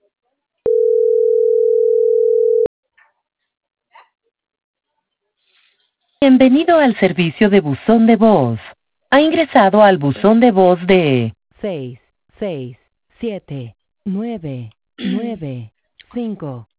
Bienvenido al servicio de buzón de voz. Ha ingresado al buzón de voz de 6, 6, 7, 9, 9, 5.